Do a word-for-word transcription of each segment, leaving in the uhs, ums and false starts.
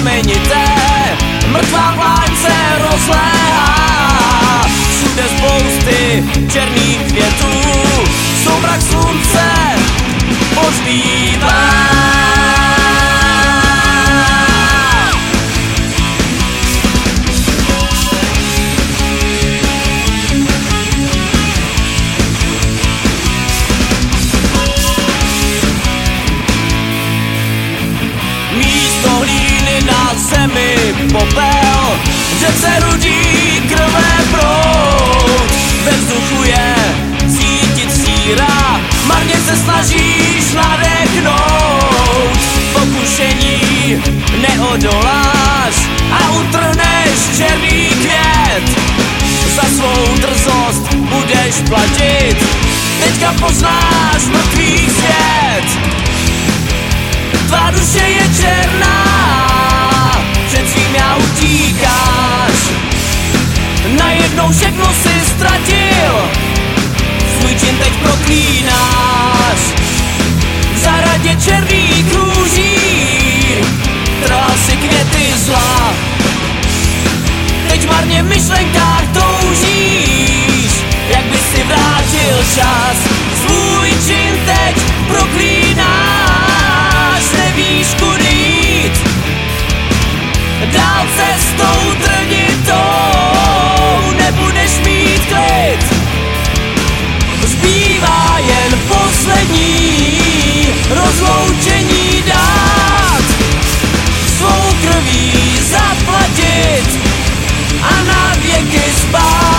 znamenité, mrtvá pláň se rozléhá. Všude spousty černých květů, soumrak slunce pozbývá. Zemi popel, že se rudí krve proud. Ve vzduchu je cítit síra, marně se snažíš nadechnout. Pokušení neodoláš a utrhneš černý květ. Za svou drzost budeš platit, teďka poznáš mrtvý svět. Tvá duše je černá, před svým já utíkáš. Najednou všechno si ztratil, svůj čin teď proklínáš. V zahradě černých růží trhal si květy zla. Teď marně v myšlenkách toužíš, jak by si vrátil čas. Svůj čin teď proklínáš, nevíš kudy jít. Dál cestou trnitou nebudeš mít klid. Zbývá jen poslední rozloučení dát, svou krví zaplatit a na věky spát.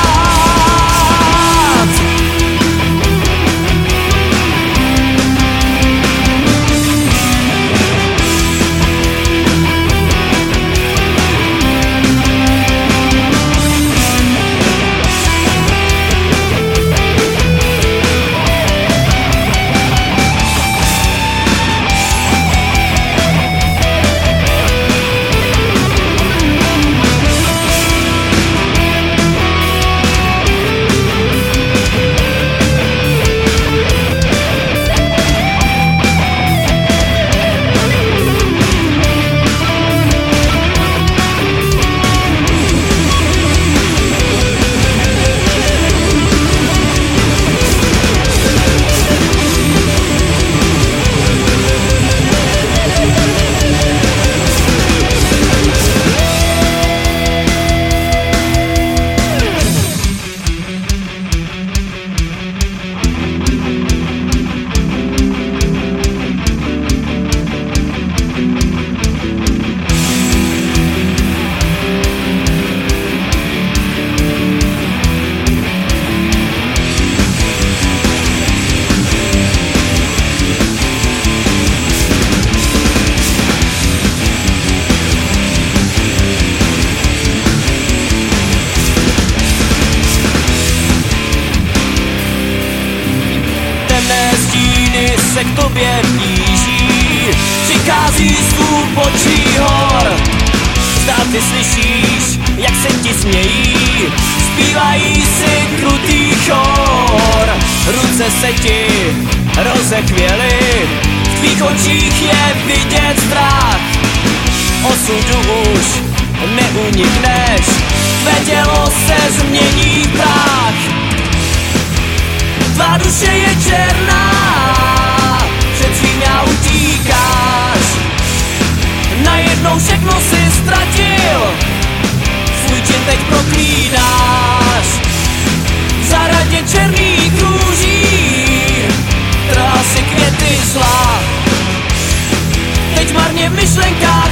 Se k tobě blíží, přichází z úbočí hor. Zdá ty slyšíš, jak se ti smějí, zpívají si krutý chor. Ruce se ti rozechvěly, v tvých očích je vidět strach. Osudu už neunikneš, tvé tělo se změní v prach. Tvá duše je černá, před svým já utíkáš. Najednou všechno si ztratil, svůj čin teď proklínáš. V zahradě černých růží trhal si květy zla. Teď marně v myšlenkách